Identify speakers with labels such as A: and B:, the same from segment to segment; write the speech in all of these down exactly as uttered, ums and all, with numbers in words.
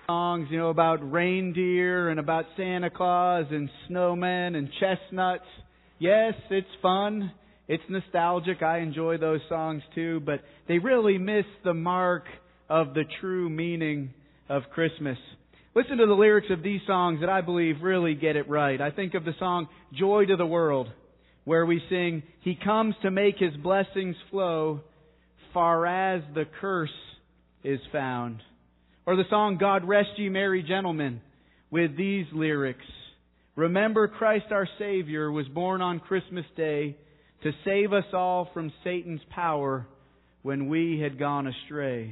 A: songs, you know, about reindeer and about Santa Claus and snowmen and chestnuts. Yes, it's fun. It's nostalgic. I enjoy those songs too, but they really miss the mark of the true meaning of Christmas. Listen to the lyrics of these songs that I believe really get it right. I think of the song Joy to the World, where we sing, He comes to make His blessings flow, far as the curse is found. Or the song God Rest Ye Merry Gentlemen, with these lyrics. Remember Christ our Savior was born on Christmas Day to save us all from Satan's power when we had gone astray.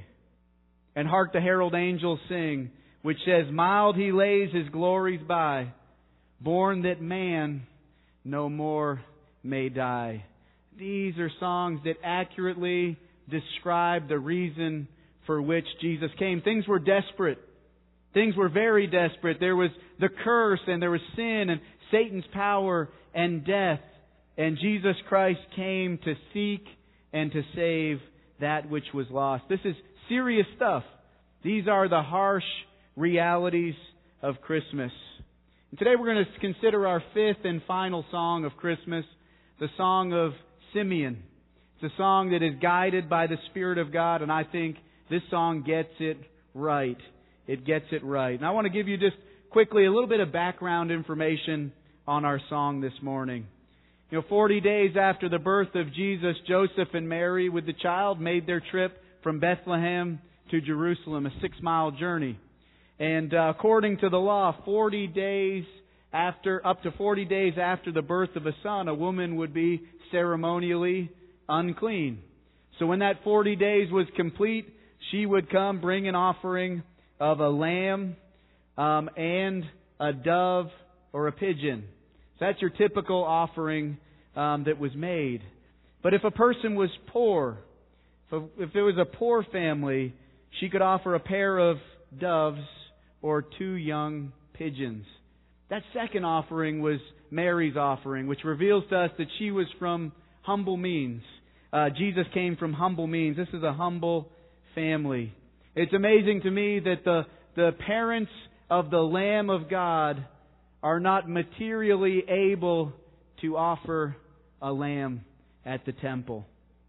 A: And hark the herald angels sing, which says, Mild He lays His glories by, born that man no more may die. These are songs that accurately describe the reason for which Jesus came. Things were desperate. Things were very desperate. There was the curse, and there was sin, and Satan's power, and death. And Jesus Christ came to seek and to save that which was lost. This is serious stuff. These are the harsh realities of Christmas. And today we're going to consider our fifth and final song of Christmas, the Song of Simeon. It's a song that is guided by the Spirit of God, and I think this song gets it right. It gets it right. And I want to give you just quickly a little bit of background information on our song this morning. You know, forty days after the birth of Jesus, Joseph and Mary with the child made their trip from Bethlehem to Jerusalem, a six-mile journey. And uh, according to the law, forty days after, up to forty days after the birth of a son, a woman would be ceremonially unclean. So when that forty days was complete, she would come bring an offering of a lamb um, and a dove or a pigeon. So that's your typical offering um, that was made. But if a person was poor, if, if it was a poor family, she could offer a pair of doves or two young pigeons. That second offering was Mary's offering, which reveals to us that she was from humble means. Uh, Jesus came from humble means. This is a humble family. It's amazing to me that the, the parents of the Lamb of God are not materially able to offer a lamb at the temple.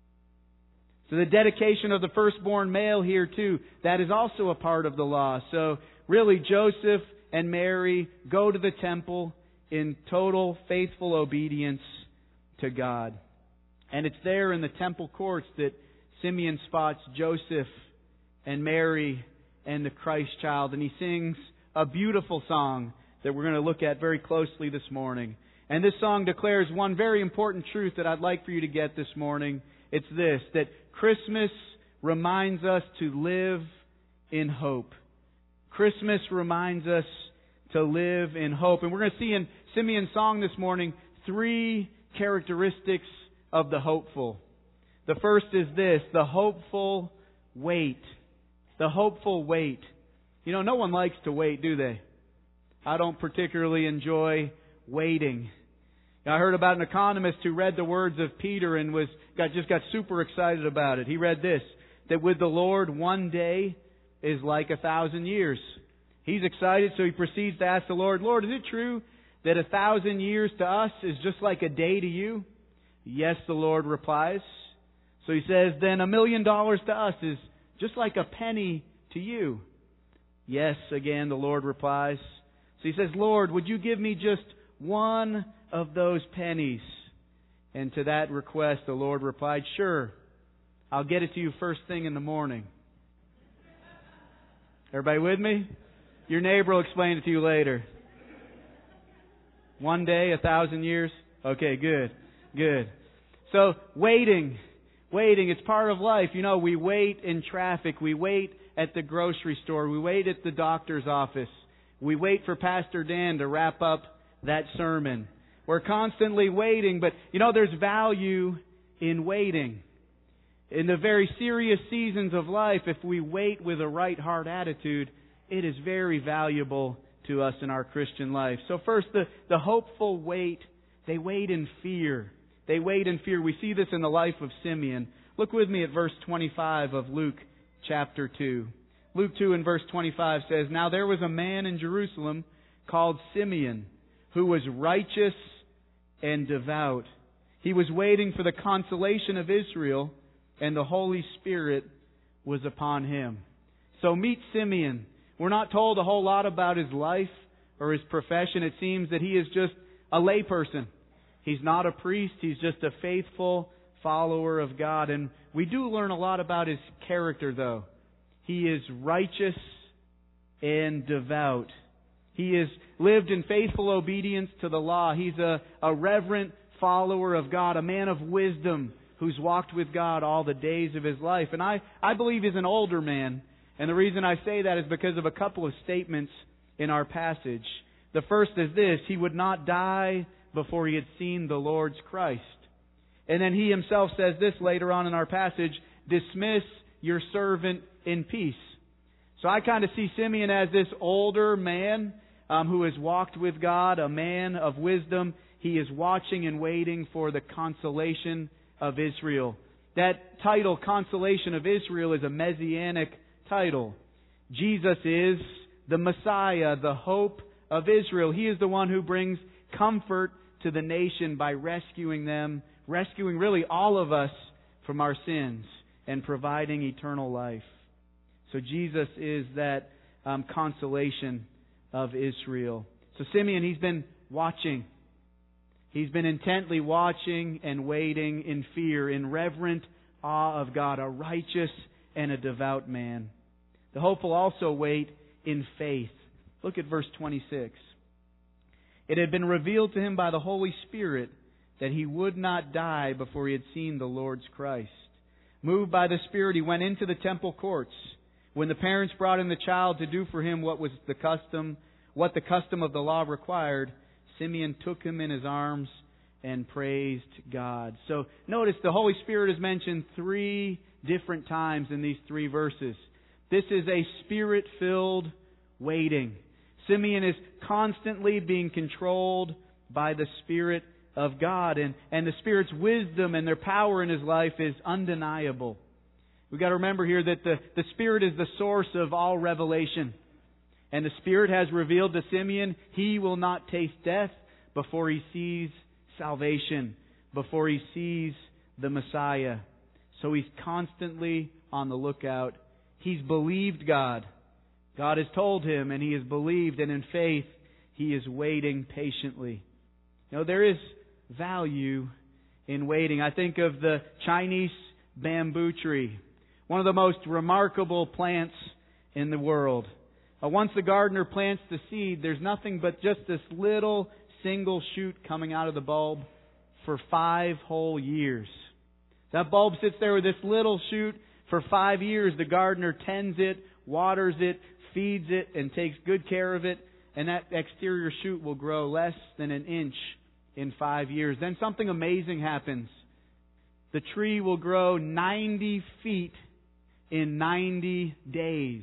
A: So the dedication of the firstborn male here too, that is also a part of the law. So really Joseph and Mary go to the temple in total faithful obedience to God. And it's there in the temple courts that Simeon spots Joseph and Mary and the Christ child. And he sings a beautiful song that we're going to look at very closely this morning. And this song declares one very important truth that I'd like for you to get this morning. It's this, that Christmas reminds us to live in hope. Christmas reminds us to live in hope. And we're going to see in Simeon's song this morning three characteristics of the hopeful. The first is this, the hopeful wait. The hopeful wait. You know, no one likes to wait, do they? I don't particularly enjoy waiting. I heard about an economist who read the words of Peter and was got just got super excited about it. He read this, that with the Lord one day is like a thousand years. He's excited, so he proceeds to ask the Lord, Lord, is it true that a thousand years to us is just like a day to you? Yes, the Lord replies. So he says, then a million dollars to us is just like a penny to you. Yes, again, the Lord replies. So he says, Lord, would you give me just one of those pennies? And to that request, the Lord replied, sure, I'll get it to you first thing in the morning. Everybody with me? Your neighbor will explain it to you later. One day, a thousand years? Okay, good, good. So, waiting. Waiting, it's part of life. You know, we wait in traffic. We wait at the grocery store. We wait at the doctor's office. We wait for Pastor Dan to wrap up that sermon. We're constantly waiting, but you know, there's value in waiting. In the very serious seasons of life, if we wait with a right heart attitude, it is very valuable to us in our Christian life. So first, the, the hopeful wait, they wait in fear. They wait in fear. We see this in the life of Simeon. Look with me at verse twenty-five of Luke chapter two. Luke two and verse twenty-five says, "Now there was a man in Jerusalem called Simeon, who was righteous and devout. He was waiting for the consolation of Israel, and the Holy Spirit was upon him." So meet Simeon. We're not told a whole lot about his life or his profession. It seems that he is just a layperson. He's not a priest. He's just a faithful follower of God. And we do learn a lot about his character, though. He is righteous and devout. He has lived in faithful obedience to the law. He's a, a reverent follower of God, a man of wisdom who's walked with God all the days of his life. And I, I believe he's an older man. And the reason I say that is because of a couple of statements in our passage. The first is this: he would not die before he had seen the Lord's Christ. And then he himself says this later on in our passage: "Dismiss your servant in peace." So I kind of see Simeon as this older man um, who has walked with God, a man of wisdom. He is watching and waiting for the consolation of Israel. That title, Consolation of Israel, is a messianic title. Jesus is the Messiah, the hope of Israel. He is the one who brings comfort to the nation by rescuing them, rescuing really all of us from our sins and providing eternal life. So Jesus is that um, consolation of Israel. So Simeon, he's been watching. He's been intently watching and waiting in fear, in reverent awe of God, a righteous and a devout man. The hopeful also wait in faith. Look at verse twenty-six. "It had been revealed to him by the Holy Spirit that he would not die before he had seen the Lord's Christ. Moved by the Spirit, he went into the temple courts. When the parents brought in the child to do for him what was the custom, what the custom of the law required, Simeon took him in his arms and praised God." So notice the Holy Spirit is mentioned three different times in these three verses. This is a Spirit-filled waiting. Simeon is constantly being controlled by the Spirit of God, and, and the Spirit's wisdom and their power in his life is undeniable. We've got to remember here that the, the Spirit is the source of all revelation. And the Spirit has revealed to Simeon he will not taste death before he sees salvation, before he sees the Messiah. So he's constantly on the lookout. He's believed God. God has told him, and he has believed, and in faith he is waiting patiently. You know, there is value in waiting. I think of the Chinese bamboo tree, one of the most remarkable plants in the world. Uh, once the gardener plants the seed, there's nothing but just this little single shoot coming out of the bulb for five whole years. That bulb sits there with this little shoot for five years. The gardener tends it, waters it, feeds it, and takes good care of it. And that exterior shoot will grow less than an inch in five years. Then something amazing happens. The tree will grow ninety feet in ninety days.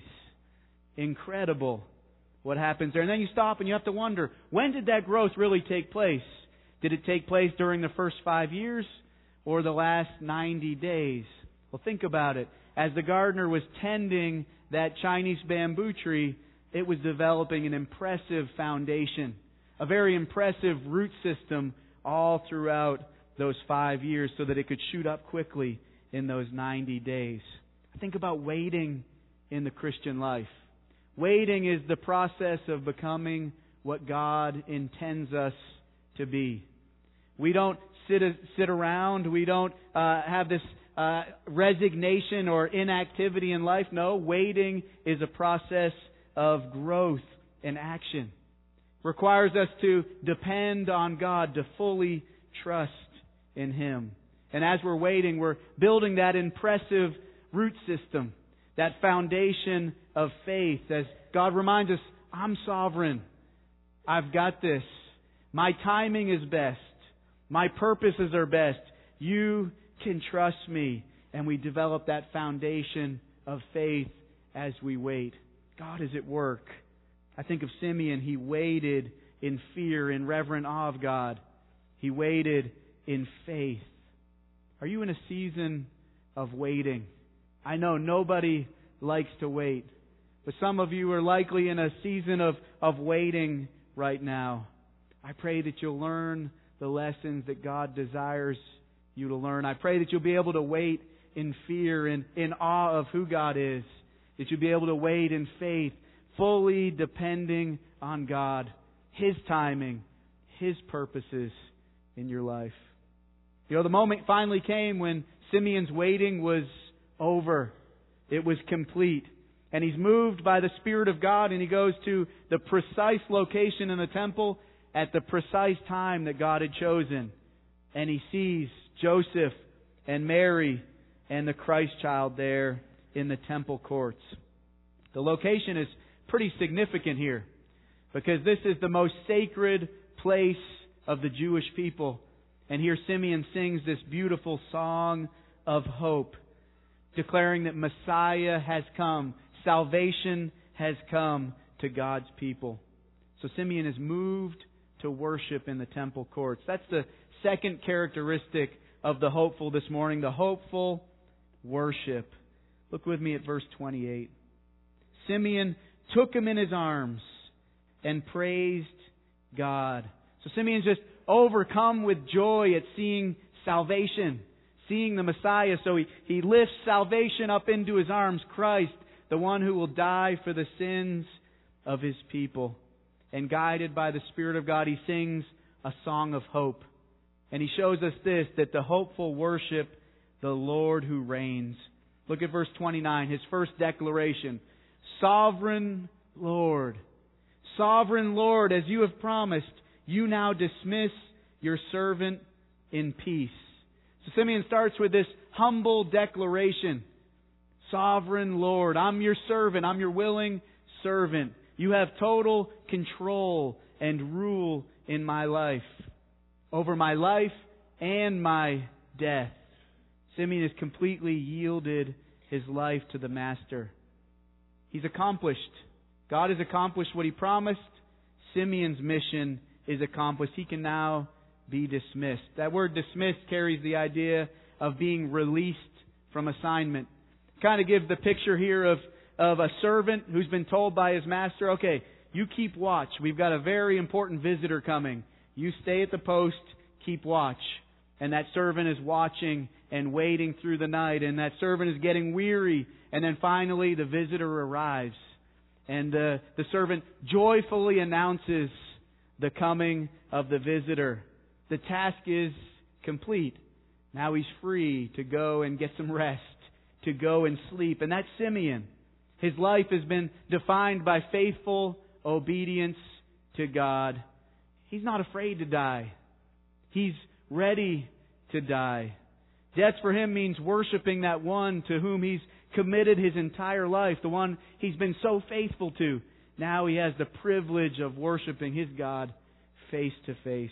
A: Incredible what happens there. And then you stop and you have to wonder, when did that growth really take place? Did it take place during the first five years or the last ninety days? Well, think about it. As the gardener was tending that Chinese bamboo tree, it was developing an impressive foundation, a very impressive root system all throughout those five years so that it could shoot up quickly in those ninety days. Think about waiting in the Christian life. Waiting is the process of becoming what God intends us to be. We don't sit sit around. We don't uh, have this uh, resignation or inactivity in life. No, waiting is a process of growth and action. Requires us to depend on God, to fully trust in Him. And as we're waiting, we're building that impressive root system, that foundation of faith, as God reminds us, I'm sovereign. I've got this. My timing is best. My purposes are best. You can trust me. And we develop that foundation of faith as we wait. God is at work. I think of Simeon. He waited in fear, in reverent awe of God. He waited in faith. Are you in a season of waiting? I know nobody likes to wait. But some of you are likely in a season of, of waiting right now. I pray that you'll learn the lessons that God desires you to learn. I pray that you'll be able to wait in fear and in awe of who God is. That you'll be able to wait in faith, fully depending on God, His timing, His purposes in your life. You know, the moment finally came when Simeon's waiting was over. It was complete. And he's moved by the Spirit of God, and he goes to the precise location in the temple at the precise time that God had chosen. And he sees Joseph and Mary and the Christ child there in the temple courts. The location is pretty significant here, because this is the most sacred place of the Jewish people. And here Simeon sings this beautiful song of hope, declaring that Messiah has come. Salvation has come to God's people. So Simeon is moved to worship in the temple courts. That's the second characteristic of the hopeful this morning, the hopeful worship. Look with me at verse twenty-eight. Simeon took him in his arms and praised God. So Simeon's just overcome with joy at seeing salvation, seeing the Messiah. So he, he lifts salvation up into his arms, Christ, the one who will die for the sins of His people. And guided by the Spirit of God, he sings a song of hope. And he shows us this, that the hopeful worship the Lord who reigns. Look at verse twenty-nine, his first declaration. Sovereign Lord, Sovereign Lord, as you have promised, you now dismiss your servant in peace. So Simeon starts with this humble declaration. Sovereign Lord, I'm your servant, I'm your willing servant. You have total control and rule in my life, over my life and my death. Simeon has completely yielded his life to the Master. He's accomplished. God has accomplished what He promised. Simeon's mission is accomplished. He can now be dismissed. That word dismissed carries the idea of being released from assignment. Kind of gives the picture here of, of a servant who's been told by his master, okay, you keep watch. We've got a very important visitor coming. You stay at the post, keep watch. And that servant is watching and waiting through the night. And that servant is getting weary. And then finally the visitor arrives. And uh, the servant joyfully announces the coming of the visitor. The task is complete. Now he's free to go and get some rest, to go and sleep. And that's Simeon. His life has been defined by faithful obedience to God. He's not afraid to die. He's ready to die. Death for him means worshiping that one to whom he's committed his entire life, the one he's been so faithful to. Now he has the privilege of worshiping his God face to face.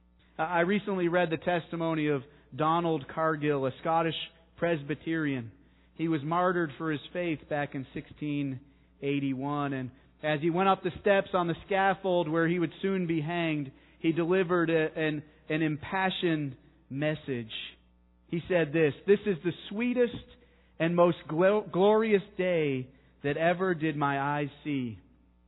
A: I recently read the testimony of Donald Cargill, a Scottish Presbyterian. He was martyred for his faith back in sixteen eighty-one. And as he went up the steps on the scaffold where he would soon be hanged, he delivered a, an, an impassioned message. He said this, "This is the sweetest and most gl- glorious day that ever did my eyes see.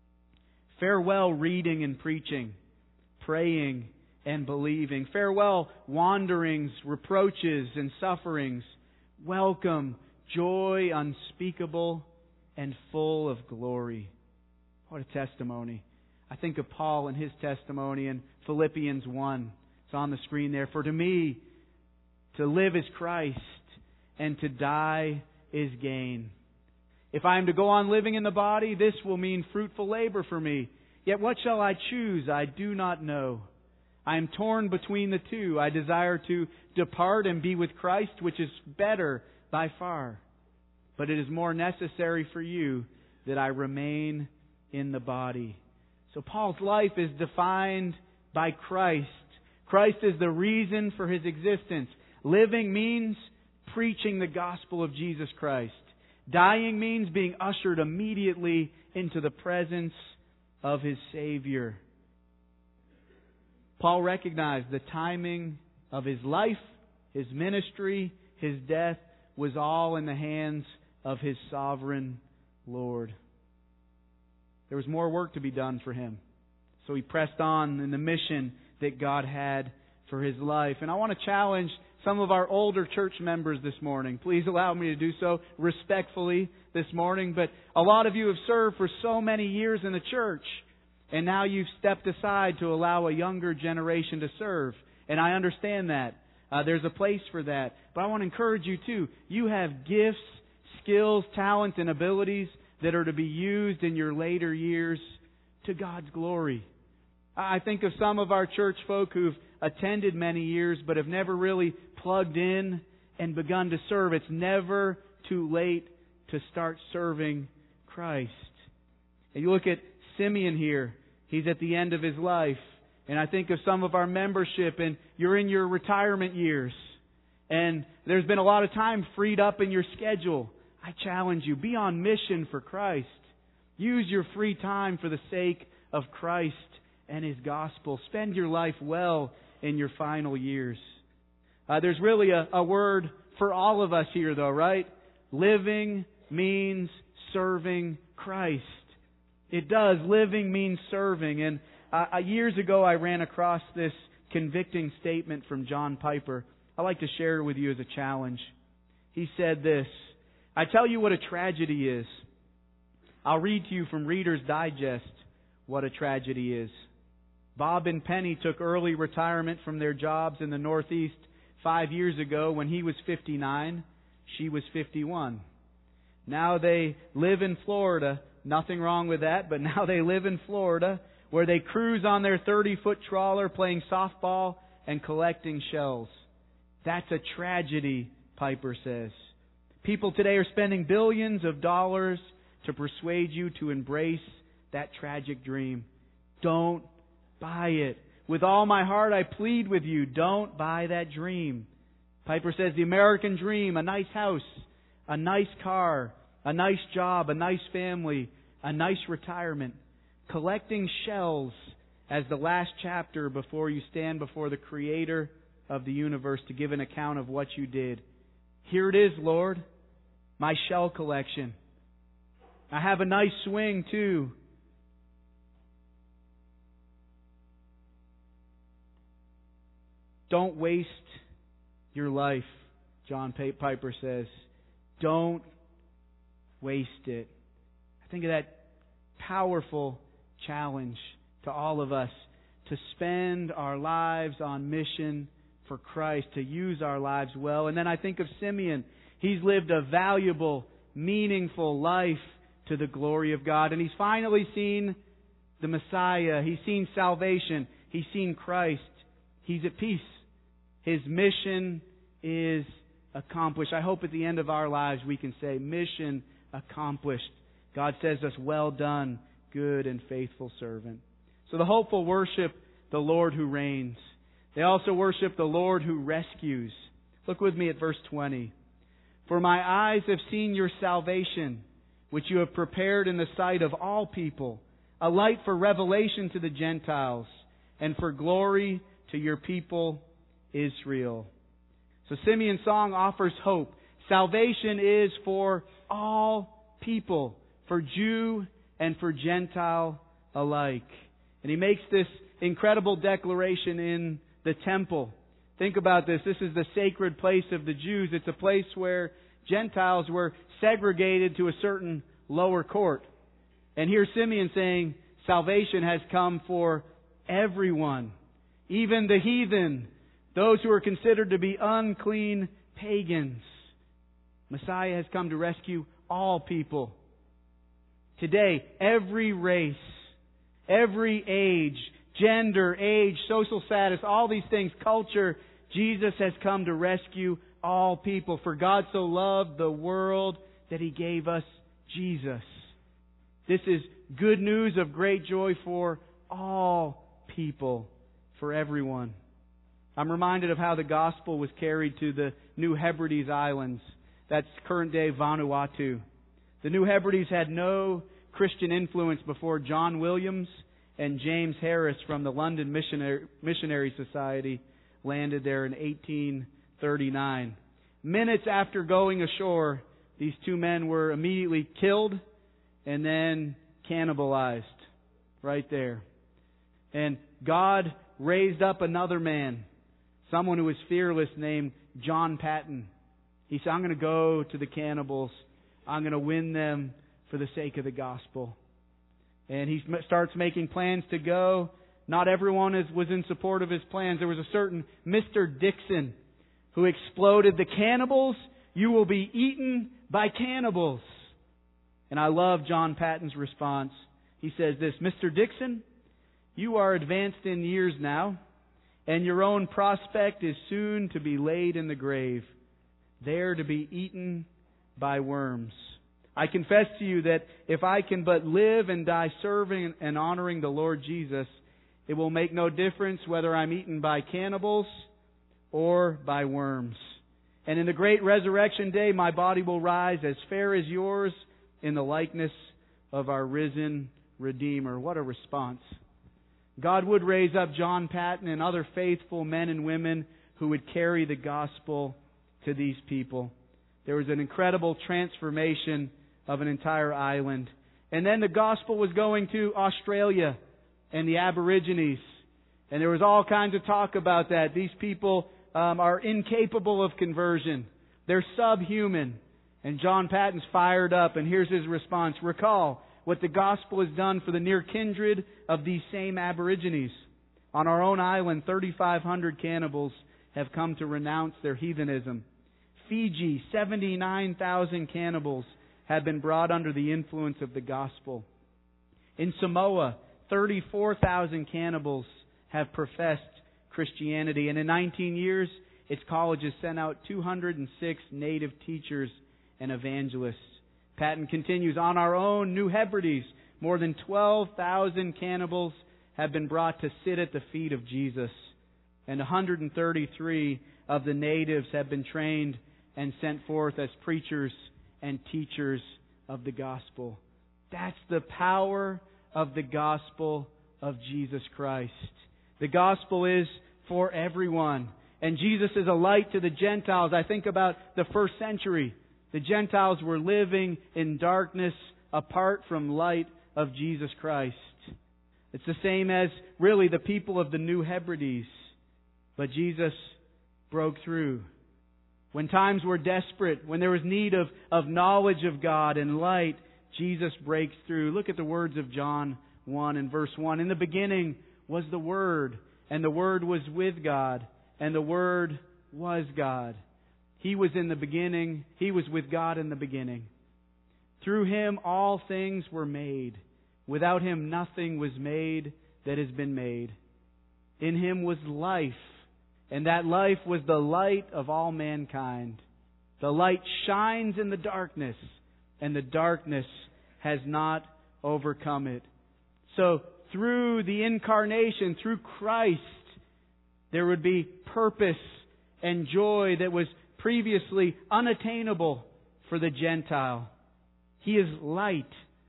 A: Farewell reading and preaching, praying and believing. Farewell wanderings, reproaches and sufferings. Welcome joy unspeakable and full of glory." What a testimony. I think of Paul and his testimony in Philippians one. It's on the screen there. "For to me, to live is Christ, and to die is gain. If I am to go on living in the body, this will mean fruitful labor for me. Yet what shall I choose? I do not know. I am torn between the two. I desire to depart and be with Christ, which is better by far. But it is more necessary for you that I remain in the body." So Paul's life is defined by Christ. Christ is the reason for his existence. Living means preaching the gospel of Jesus Christ. Dying means being ushered immediately into the presence of his Savior. Paul recognized the timing of his life, his ministry, his death was all in the hands of his sovereign Lord. there was more work to be done for him. So he pressed on in the mission that God had for his life. And I want to challenge some of our older church members this morning. Please allow me to do so respectfully this morning. But a lot of you have served for so many years in the church, and now you've stepped aside to allow a younger generation to serve. And I understand that. Uh, there's a place for that. But I want to encourage you too. You have gifts, skills, talents, and abilities that are to be used in your later years to God's glory. I think of some of our church folk who've attended many years but have never really plugged in and begun to serve. It's never too late to start serving Christ. And you look at Simeon here. He's at the end of his life. And I think of some of our membership, and you're in your retirement years. And there's been a lot of time freed up in your schedule. I challenge you, be on mission for Christ. Use your free time for the sake of Christ and His gospel. Spend your life well in your final years. Uh, there's really a, a word for all of us here, though, right? Living means serving Christ. It does. Living means serving. And uh, years ago, I ran across this convicting statement from John Piper. I'd like to share it with you as a challenge. He said this: I tell you what a tragedy is. I'll read to you from Reader's Digest what a tragedy is. Bob and Penny took early retirement from their jobs in the Northeast five years ago when he was fifty-nine. She was fifty-one. Now they live in Florida. Nothing wrong with that, but now they live in Florida, where they cruise on their thirty-foot trawler playing softball and collecting shells. That's a tragedy, Piper says. People today are spending billions of dollars to persuade you to embrace that tragic dream. Don't buy it. With all my heart, I plead with you, don't buy that dream. Piper says the American dream, a nice house, a nice car, a nice job, a nice family, a nice retirement, collecting shells as the last chapter before you stand before the Creator of the universe to give an account of what you did. Here it is, Lord, my shell collection. I have a nice swing, too. Don't waste your life, John Piper says. Don't waste it. I think of that powerful challenge to all of us to spend our lives on mission for Christ, to use our lives well. And then I think of Simeon. He's lived a valuable, meaningful life to the glory of God. And he's finally seen the Messiah. He's seen salvation. He's seen Christ. He's at peace. His mission is accomplished. I hope at the end of our lives we can say, mission accomplished. God says to us, well done, good and faithful servant. So the hopeful worship the Lord who reigns. They also worship the Lord who rescues. Look with me at verse twenty. For my eyes have seen your salvation, which you have prepared in the sight of all people, a light for revelation to the Gentiles, and for glory to your people Israel. So Simeon's song offers hope. Salvation is for all people, for Jew and for Gentile alike. And he makes this incredible declaration in the temple. Think about this. This is the sacred place of the Jews. It's a place where Gentiles were segregated to a certain lower court. And here Simeon saying, salvation has come for everyone, even the heathen, those who are considered to be unclean pagans. Messiah has come to rescue all people. Today, every race, every age, gender, age, social status, all these things, culture, Jesus has come to rescue all people. For God so loved the world that He gave us Jesus. This is good news of great joy for all people, for everyone. I'm reminded of how the gospel was carried to the New Hebrides Islands. That's current-day Vanuatu. The New Hebrides had no Christian influence before John Williams and James Harris from the London Missionary, Missionary Society landed there in eighteen thirty-nine. Minutes after going ashore, these two men were immediately killed and then cannibalized right there. And God raised up another man, someone who was fearless, named John Paton. He said, I'm going to go to the cannibals. I'm going to win them for the sake of the gospel. And he starts making plans to go. Not everyone is, was in support of his plans. There was a certain Mister Dixon who exploded, the cannibals, you will be eaten by cannibals. And I love John Paton's response. He says this, Mister Dixon, you are advanced in years now, and your own prospect is soon to be laid in the grave, there to be eaten by worms. I confess to you that if I can but live and die serving and honoring the Lord Jesus, it will make no difference whether I'm eaten by cannibals or by worms. And in the great resurrection day, my body will rise as fair as yours in the likeness of our risen Redeemer. What a response. God would raise up John Paton and other faithful men and women who would carry the gospel to these people. There was an incredible transformation of an entire island. And then the gospel was going to Australia and the Aborigines. And there was all kinds of talk about that. These people um, are incapable of conversion. They're subhuman. And John Paton's fired up, and here's his response. Recall what the gospel has done for the near kindred of these same Aborigines. On our own island, thirty-five hundred cannibals have come to renounce their heathenism. Fiji, seventy-nine thousand cannibals have been brought under the influence of the gospel. In Samoa, thirty-four thousand cannibals have professed Christianity. And in nineteen years, its college has sent out two hundred six native teachers and evangelists. Paton continues, on our own New Hebrides, more than twelve thousand cannibals have been brought to sit at the feet of Jesus. And one hundred thirty-three of the natives have been trained and sent forth as preachers and teachers of the gospel. That's the power of the gospel of Jesus Christ. The gospel is for everyone. And Jesus is a light to the Gentiles. I think about the first century. The Gentiles were living in darkness apart from light of Jesus Christ. It's the same as really the people of the New Hebrides. But Jesus broke through. When times were desperate, when there was need of, of knowledge of God and light, Jesus breaks through. Look at the words of John one and verse one. In the beginning was the Word, and the Word was with God, and the Word was God. He was in the beginning. He was with God in the beginning. Through Him all things were made. Without Him nothing was made that has been made. In Him was life, and that life was the light of all mankind. The light shines in the darkness, and the darkness has not overcome it. So, through the incarnation, through Christ, there would be purpose and joy that was previously unattainable for the Gentile. He is light,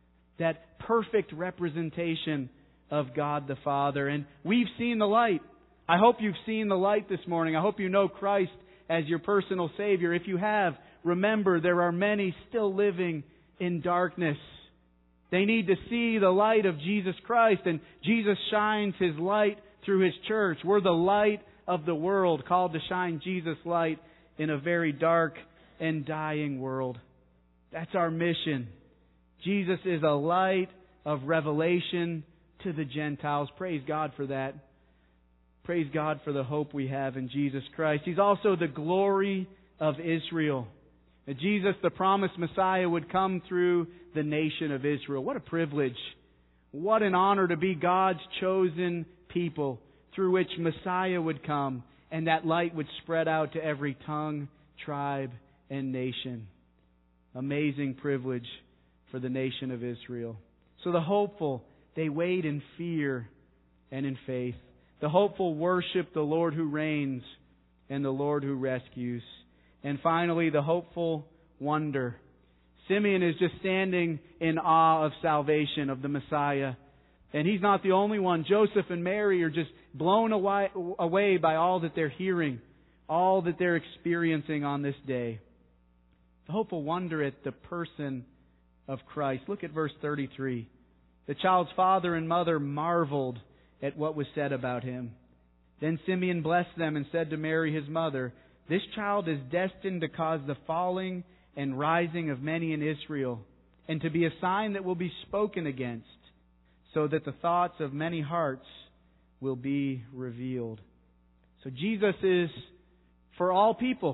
A: that perfect representation of God the Father. And we've seen the light. I hope you've seen the light this morning. I hope you know Christ as your personal Savior. If you have, remember there are many still living in darkness. They need to see the light of Jesus Christ, and Jesus shines His light through His church. We're the light of the world, called to shine Jesus' light in a very dark and dying world. That's our mission. Jesus is a light of revelation to the Gentiles. Praise God for that. Praise God for the hope we have in Jesus Christ. He's also the glory of Israel. That Jesus, the promised Messiah, would come through the nation of Israel. What a privilege. What an honor to be God's chosen people through which Messiah would come, and that light would spread out to every tongue, tribe, and nation. Amazing privilege for the nation of Israel. So the hopeful, they wait in fear and in faith. The hopeful worship the Lord who reigns and the Lord who rescues. And finally, the hopeful wonder. Simeon is just standing in awe of salvation, of the Messiah. And he's not the only one. Joseph and Mary are just blown away, away by all that they're hearing, all that they're experiencing on this day. The hopeful wonder at the person of Christ. Look at verse thirty-three. The child's father and mother marveled at what was said about him. Then Simeon blessed them and said to Mary his mother, "This child is destined to cause the falling and rising of many in Israel, and to be a sign that will be spoken against, so that the thoughts of many hearts will be revealed." So Jesus is for all people.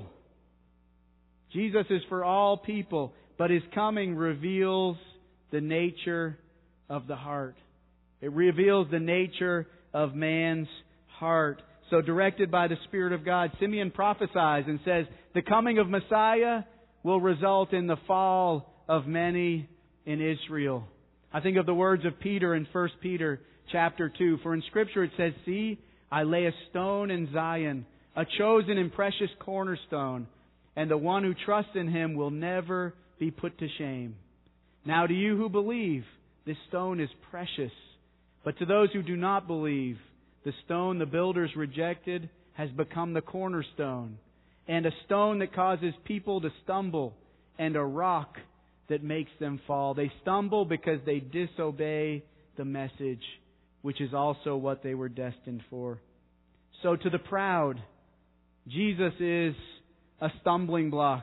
A: Jesus is for all people, but His coming reveals the nature of the heart. It reveals the nature of man's heart. So directed by the Spirit of God, Simeon prophesies and says, the coming of Messiah will result in the fall of many in Israel. I think of the words of Peter in First Peter chapter two. For in Scripture it says, "See, I lay a stone in Zion, a chosen and precious cornerstone, and the one who trusts in Him will never be put to shame." Now to you who believe, this stone is precious. But to those who do not believe, the stone the builders rejected has become the cornerstone, and a stone that causes people to stumble, and a rock that makes them fall. They stumble because they disobey the message, which is also what they were destined for. So to the proud, Jesus is a stumbling block.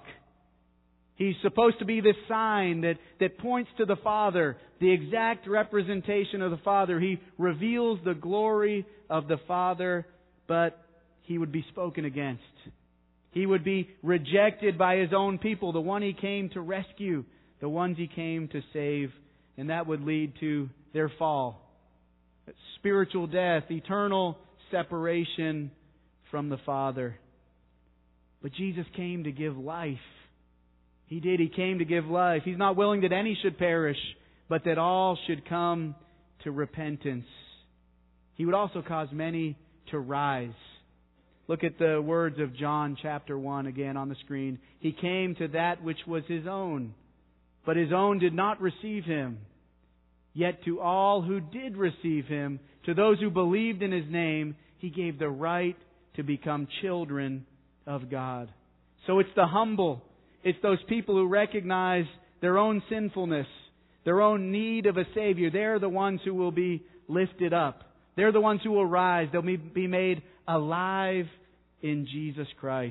A: He's supposed to be this sign that, that points to the Father, the exact representation of the Father. He reveals the glory of the Father, but He would be spoken against. He would be rejected by His own people, the one He came to rescue, the ones He came to save, and that would lead to their fall. Spiritual death, eternal separation from the Father. But Jesus came to give life. He did. He came to give life. He's not willing that any should perish, but that all should come to repentance. He would also cause many to rise. Look at the words of John chapter one again on the screen. He came to that which was His own, but His own did not receive Him. Yet to all who did receive Him, to those who believed in His name, He gave the right to become children of God. So it's the humble. It's those people who recognize their own sinfulness, their own need of a Savior. They're the ones who will be lifted up. They're the ones who will rise. They'll be made alive in Jesus Christ.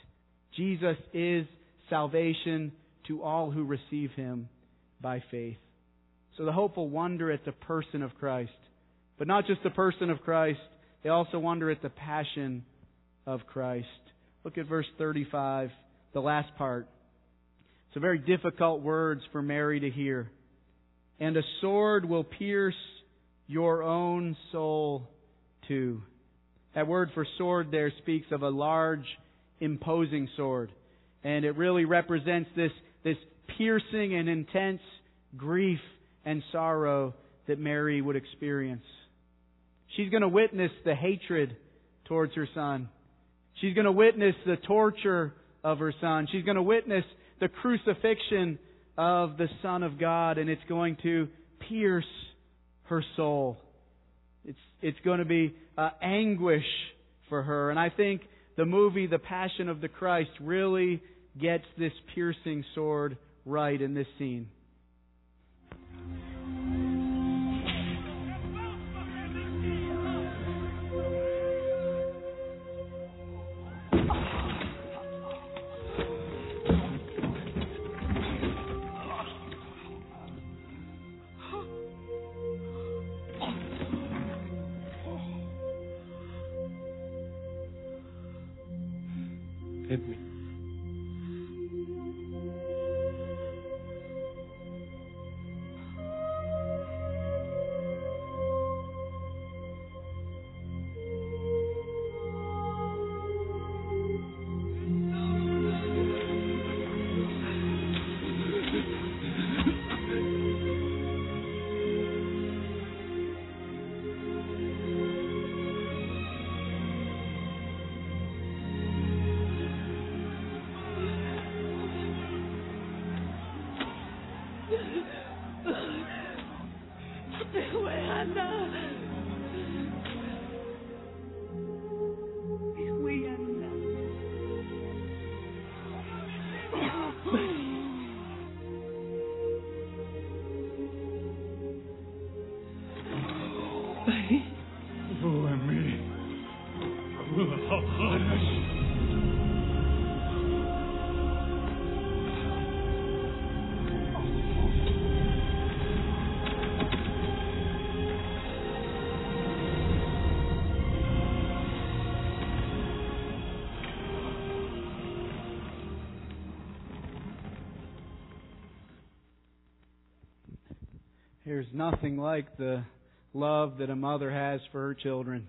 A: Jesus is salvation to all who receive Him by faith. So the hopeful wonder at the person of Christ. But not just the person of Christ, they also wonder at the passion of Christ. Look at verse thirty-five, the last part. It's a very difficult words for Mary to hear. "And a sword will pierce your own soul too." That word for sword there speaks of a large, imposing sword. And it really represents this, this piercing and intense grief and sorrow that Mary would experience. She's going to witness the hatred towards her Son. She's going to witness the torture of her Son. She's going to witness the crucifixion of the Son of God, and it's going to pierce her soul. It's it's going to be uh, anguish for her. And I think the movie The Passion of the Christ really gets this piercing sword right in this scene.
B: Hit me.
A: There's nothing like the love that a mother has for her children.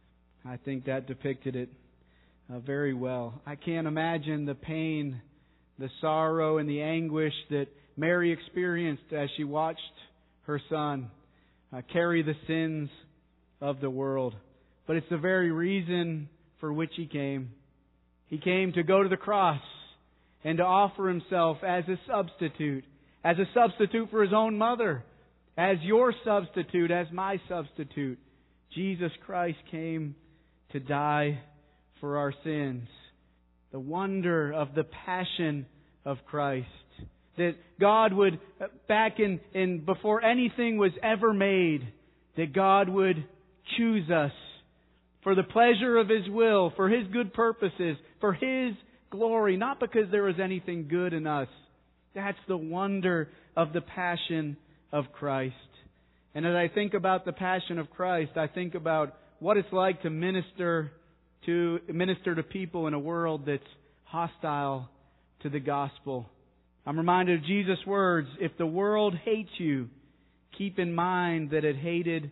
A: I think that depicted it uh, very well. I can't imagine the pain, the sorrow, and the anguish that Mary experienced as she watched her son uh, carry the sins of the world. But it's the very reason for which He came. He came to go to the cross and to offer Himself as a substitute, as a substitute for His own mother, as your substitute, as my substitute. Jesus Christ came to die for our sins. The wonder of the passion of Christ. That God would, back in, in before anything was ever made, that God would choose us for the pleasure of His will, for His good purposes, for His glory, not because there was anything good in us. That's the wonder of the passion of Christ. And as I think about the passion of Christ, I think about what it's like to minister to minister to people in a world that's hostile to the gospel. I'm reminded of Jesus' words, "If the world hates you, keep in mind that it hated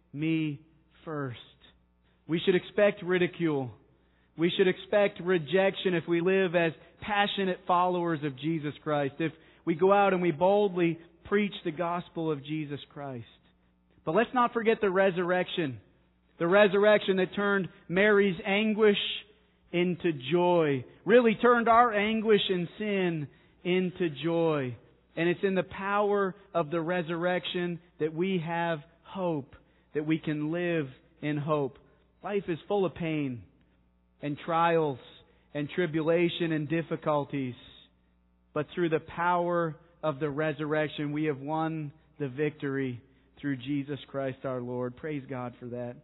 A: me first." We should expect ridicule. We should expect rejection if we live as passionate followers of Jesus Christ. If we go out and we boldly preach the gospel of Jesus Christ. But let's not forget the resurrection. The resurrection that turned Mary's anguish into joy. Really turned our anguish and sin into joy. And it's in the power of the resurrection that we have hope. That we can live in hope. Life is full of pain and trials and tribulation and difficulties. But through the power of the resurrection, we have won the victory through Jesus Christ our Lord. Praise God for that.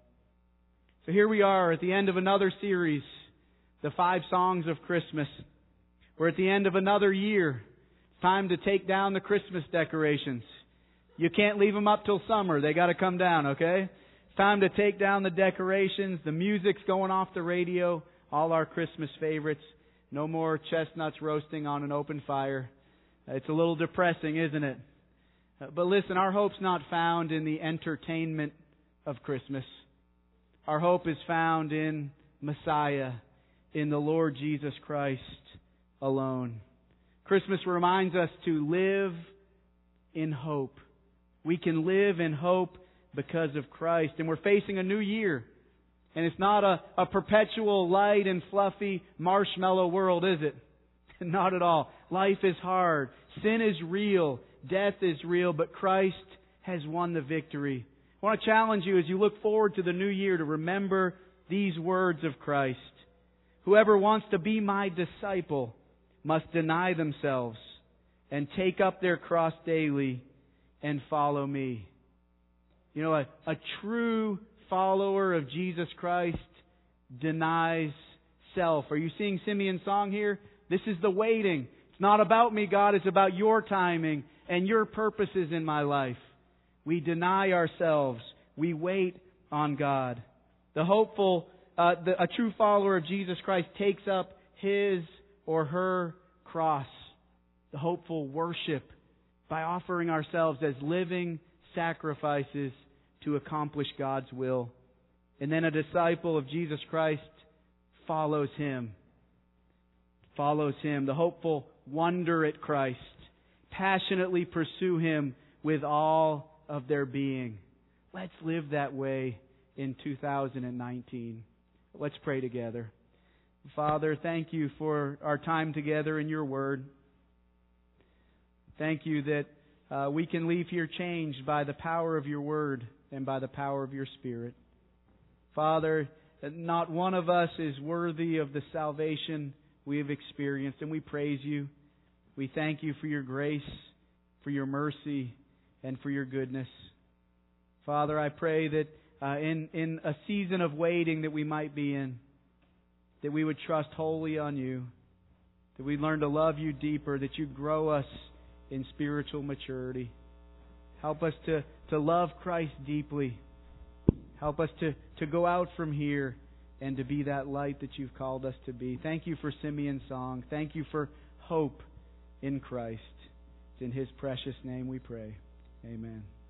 A: So here we are at the end of another series, the five songs of Christmas. We're at the end of another year. It's time to take down the Christmas decorations. You can't leave them up till summer. They got to come down, okay? It's time to take down the decorations. The music's going off the radio. All our Christmas favorites. No more chestnuts roasting on an open fire. It's a little depressing, isn't it? But listen, our hope's not found in the entertainment of Christmas. Our hope is found in Messiah, in the Lord Jesus Christ alone. Christmas reminds us to live in hope. We can live in hope because of Christ. And we're facing a new year. And it's not a, a perpetual light and fluffy marshmallow world, is it? Not at all. Life is hard. Sin is real. Death is real. But Christ has won the victory. I want to challenge you as you look forward to the new year to remember these words of Christ. Whoever wants to be my disciple must deny themselves and take up their cross daily and follow me. You know, a, a true follower of Jesus Christ denies self. Are you seeing Simeon's song here? This is the waiting. It's not about me, God. It's about your timing and your purposes in my life. We deny ourselves. We wait on God. The hopeful, uh, the, a true follower of Jesus Christ takes up his or her cross. The hopeful worship by offering ourselves as living sacrifices to accomplish God's will. And then a disciple of Jesus Christ follows Him. Follows Him. The hopeful wonder at Christ. Passionately pursue Him with all of their being. Let's live that way in two thousand nineteen. Let's pray together. Father, thank you for our time together in your Word. Thank you that uh, we can leave here changed by the power of your Word and by the power of your Spirit. Father, not one of us is worthy of the salvation we have experienced, and we praise you. We thank you for your grace, for your mercy, and for your goodness. Father, I pray that uh, in, in a season of waiting that we might be in, that we would trust wholly on You, that we'd learn to love You deeper, that You'd grow us in spiritual maturity. Help us to, to love Christ deeply. Help us to, to go out from here and to be that light that You've called us to be. Thank You for Simeon's song. Thank You for hope in Christ. It's in His precious name we pray. Amen.